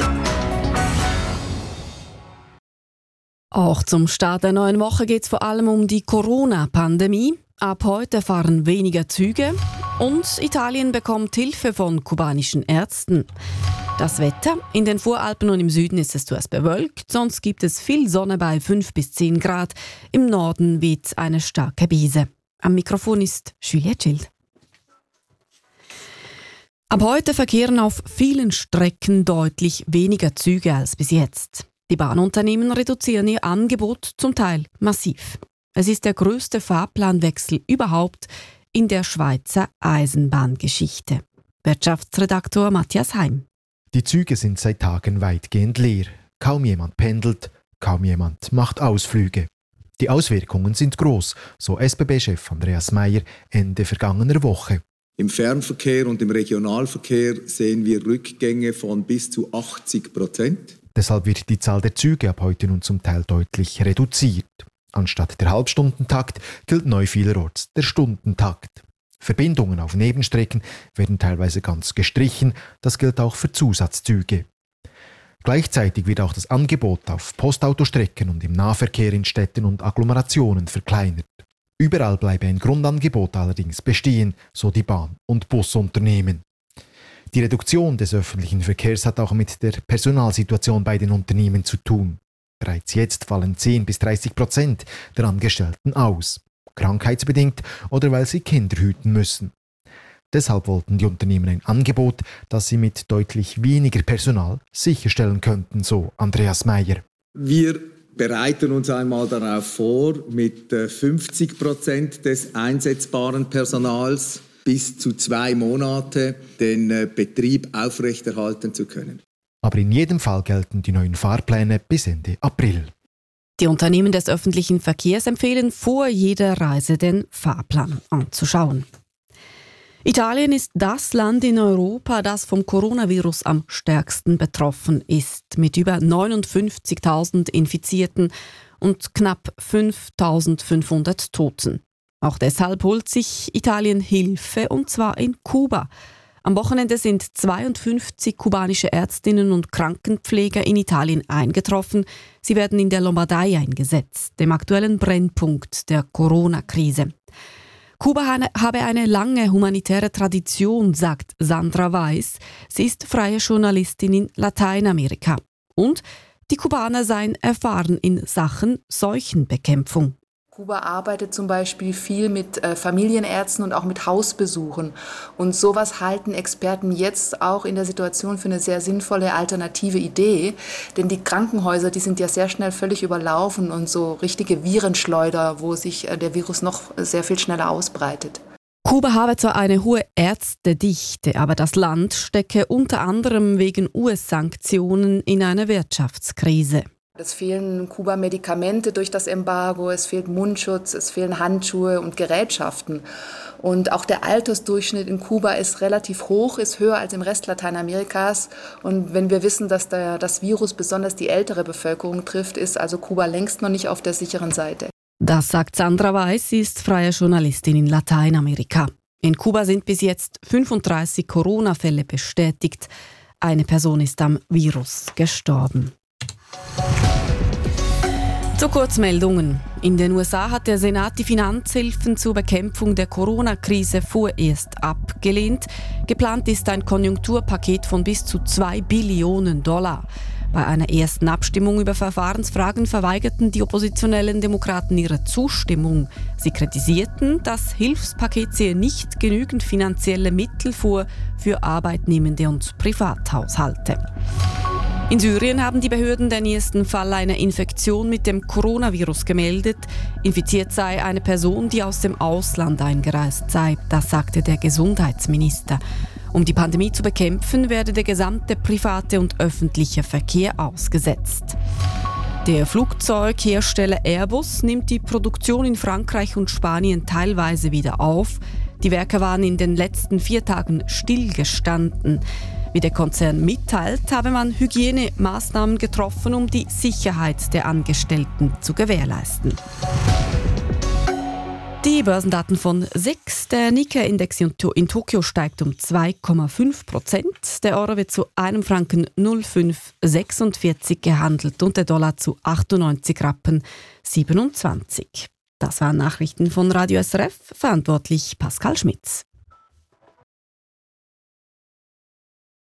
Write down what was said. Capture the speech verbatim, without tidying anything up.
Auch zum Start der neuen Woche geht es vor allem um die Corona-Pandemie. Ab heute fahren weniger Züge und Italien bekommt Hilfe von kubanischen Ärzten. Das Wetter: In den Voralpen und im Süden ist es zuerst bewölkt, sonst gibt es viel Sonne bei fünf bis zehn Grad. Im Norden weht eine starke Brise. Am Mikrofon ist Juliette Schild. Ab heute verkehren auf vielen Strecken deutlich weniger Züge als bis jetzt. Die Bahnunternehmen reduzieren ihr Angebot zum Teil massiv. Es ist der grösste Fahrplanwechsel überhaupt in der Schweizer Eisenbahngeschichte. Wirtschaftsredaktor Matthias Heim. Die Züge sind seit Tagen weitgehend leer. Kaum jemand pendelt, kaum jemand macht Ausflüge. Die Auswirkungen sind gross, so S B B-Chef Andreas Meier Ende vergangener Woche. Im Fernverkehr und im Regionalverkehr sehen wir Rückgänge von bis zu achtzig Prozent. Deshalb wird die Zahl der Züge ab heute nun zum Teil deutlich reduziert. Anstatt der Halbstundentakt gilt neu vielerorts der Stundentakt. Verbindungen auf Nebenstrecken werden teilweise ganz gestrichen, das gilt auch für Zusatzzüge. Gleichzeitig wird auch das Angebot auf Postautostrecken und im Nahverkehr in Städten und Agglomerationen verkleinert. Überall bleibe ein Grundangebot allerdings bestehen, so die Bahn- und Busunternehmen. Die Reduktion des öffentlichen Verkehrs hat auch mit der Personalsituation bei den Unternehmen zu tun. Bereits jetzt fallen zehn bis dreißig Prozent der Angestellten aus, krankheitsbedingt oder weil sie Kinder hüten müssen. Deshalb wollten die Unternehmen ein Angebot, das sie mit deutlich weniger Personal sicherstellen könnten, so Andreas Meier. Wir bereiten uns einmal darauf vor, mit fünfzig Prozent des einsetzbaren Personals bis zu zwei Monate den Betrieb aufrechterhalten zu können. Aber in jedem Fall gelten die neuen Fahrpläne bis Ende April. Die Unternehmen des öffentlichen Verkehrs empfehlen vor jeder Reise den Fahrplan anzuschauen. Italien ist das Land in Europa, das vom Coronavirus am stärksten betroffen ist, mit über neunundfünfzigtausend Infizierten und knapp fünftausendfünfhundert Toten. Auch deshalb holt sich Italien Hilfe, und zwar in Kuba. Am Wochenende sind zweiundfünfzig kubanische Ärztinnen und Krankenpfleger in Italien eingetroffen. Sie werden in der Lombardei eingesetzt, dem aktuellen Brennpunkt der Corona-Krise. Kuba habe eine lange humanitäre Tradition, sagt Sandra Weiss. Sie ist freie Journalistin in Lateinamerika. Und die Kubaner seien erfahren in Sachen Seuchenbekämpfung. Kuba arbeitet zum Beispiel viel mit äh, Familienärzten und auch mit Hausbesuchen. Und sowas halten Experten jetzt auch in der Situation für eine sehr sinnvolle alternative Idee. Denn die Krankenhäuser, die sind ja sehr schnell völlig überlaufen und so richtige Virenschleuder, wo sich äh, der Virus noch sehr viel schneller ausbreitet. Kuba habe zwar eine hohe Ärztedichte, aber das Land stecke unter anderem wegen U S-Sanktionen in einer Wirtschaftskrise. Es fehlen Kuba Medikamente durch das Embargo, es fehlt Mundschutz, es fehlen Handschuhe und Gerätschaften. Und auch der Altersdurchschnitt in Kuba ist relativ hoch, ist höher als im Rest Lateinamerikas. Und wenn wir wissen, dass der, das Virus besonders die ältere Bevölkerung trifft, ist also Kuba längst noch nicht auf der sicheren Seite. Das sagt Sandra Weiss, sie ist freie Journalistin in Lateinamerika. In Kuba sind bis jetzt fünfunddreißig Corona-Fälle bestätigt. Eine Person ist am Virus gestorben. Zu Kurzmeldungen. In den U S A hat der Senat die Finanzhilfen zur Bekämpfung der Corona-Krise vorerst abgelehnt. Geplant ist ein Konjunkturpaket von bis zu zwei Billionen Dollar. Bei einer ersten Abstimmung über Verfahrensfragen verweigerten die oppositionellen Demokraten ihre Zustimmung. Sie kritisierten, das Hilfspaket sehe nicht genügend finanzielle Mittel vor für Arbeitnehmende und Privathaushalte. In Syrien haben die Behörden den ersten Fall einer Infektion mit dem Coronavirus gemeldet. Infiziert sei eine Person, die aus dem Ausland eingereist sei. Das sagte der Gesundheitsminister. Um die Pandemie zu bekämpfen, werde der gesamte private und öffentliche Verkehr ausgesetzt. Der Flugzeughersteller Airbus nimmt die Produktion in Frankreich und Spanien teilweise wieder auf. Die Werke waren in den letzten vier Tagen stillgestanden. Wie der Konzern mitteilt, habe man Hygienemaßnahmen getroffen, um die Sicherheit der Angestellten zu gewährleisten. Die Börsendaten von S I X. Der Nikkei-Index in, to- in Tokio steigt um zwei Komma fünf Prozent. Der Euro wird zu einem Franken null Komma fünf sechsundvierzig gehandelt und der Dollar zu achtundneunzig Rappen siebenundzwanzig. Das waren Nachrichten von Radio S R F, verantwortlich Pascal Schmitz.